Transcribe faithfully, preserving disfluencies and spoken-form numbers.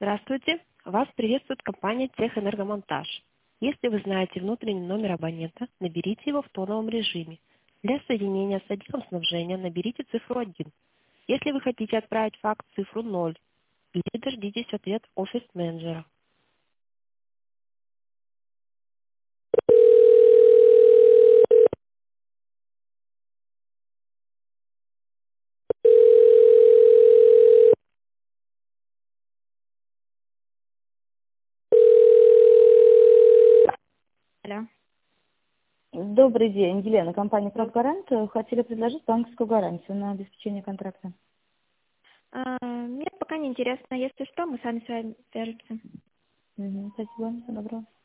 Здравствуйте. Вас приветствует компания «Техэнергомонтаж». Если вы знаете внутренний номер абонента, наберите его в тоновом режиме. Для соединения с отделом снабжения наберите цифру один. Если вы хотите отправить факс, цифру ноль. Или дождитесь ответ офис-менеджера. Алло. Добрый день, Елена, компания «Правгарант». Хотели предложить банковскую гарантию на обеспечение контракта. А, Мне пока не интересно. Если что, мы сами с вами свяжемся. Угу, спасибо, всего доброго.